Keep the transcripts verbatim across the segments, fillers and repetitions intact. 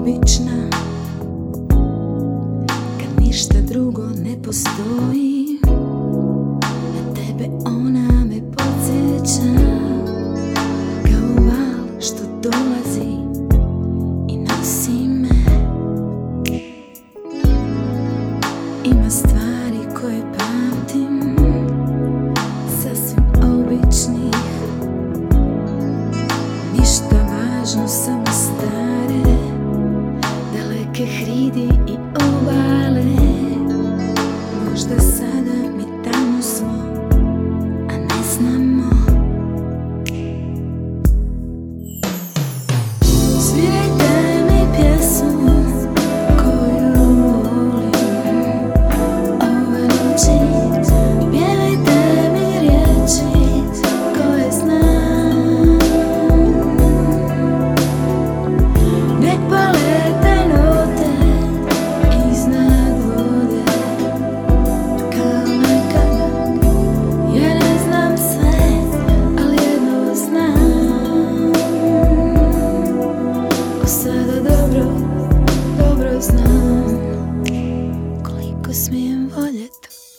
obična, kad ništa drugo ne postoji. Na tebe ona me podsjeća, kao val što dolazi i nosi me. Ima stvari koje pamtim, sasvim običnih, ništa važno, samo stare, daleke hridi i obale. Možda sada mi tamo smo, a ne znamo. Svirajte mi pjesmu koju volim ove noći, pjevajte mi riječi koje znam. Nek polete note iznad vode, kao nekada. Ja ne znam sve, ali jedno znam. O sada dobro, dobro znam koliko smijem voljet.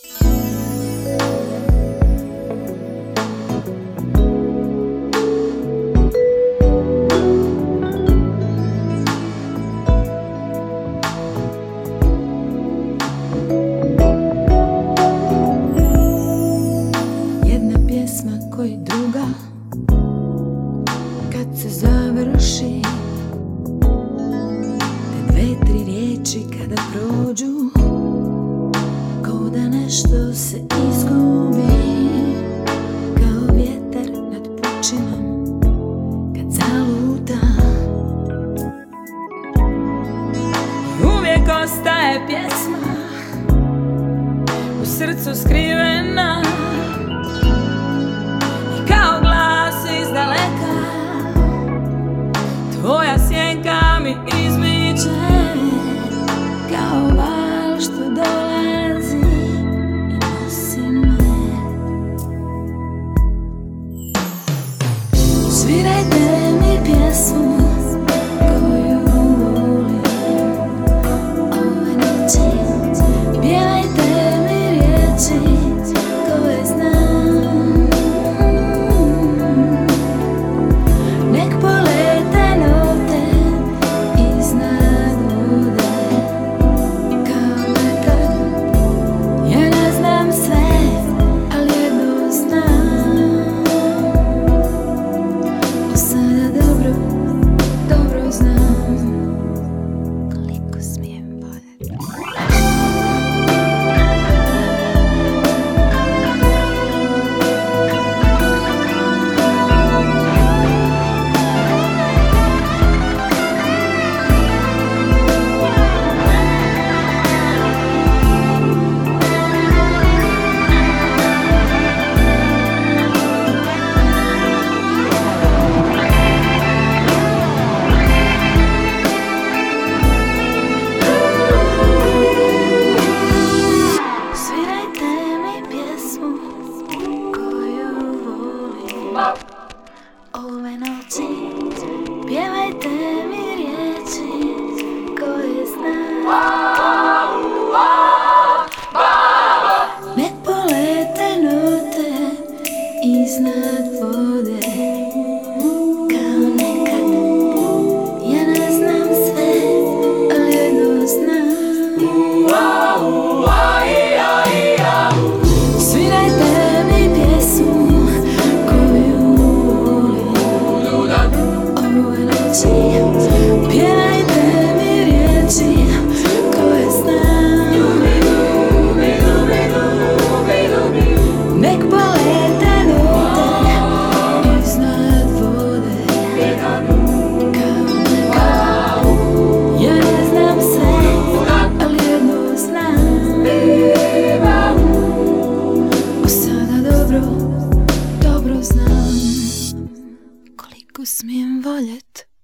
Jedna pjesma koji druga, kad se završi, te dve, tri riječi kada prođu, kao da nešto se izgubi, kao vjetar nad pučinom kad zaluta. I uvijek ostaje pjesma u srcu skrivena, i kao glas iz daleka tvoja sjenka mi izmiče, kao val što dolazi i nosi me. Svirajte mi pjesmu koju volim ove noći, pjevajte mi riječi koje znam. Nek polete note iznad vode, kao nekad. Ja ne znam sve, ali jedno znam. Sada dobro, dobro znam koliko smijem voljeti. Svirajte mi pjesmu koju volim ove noći, pjevajte mi riječi koje znam. Nek polete note iznad vode, kao nekad. Ja ne znam sve, ali jedno znam. Svirajte mi pjesmu koju volim ove noći, pjevajte mi riječi koje znam. Nek polete note iznad vode, kao nekad. Ja ne znam sve, ali jedno znam. O sada dobro, dobro znam koliko smijem voljet.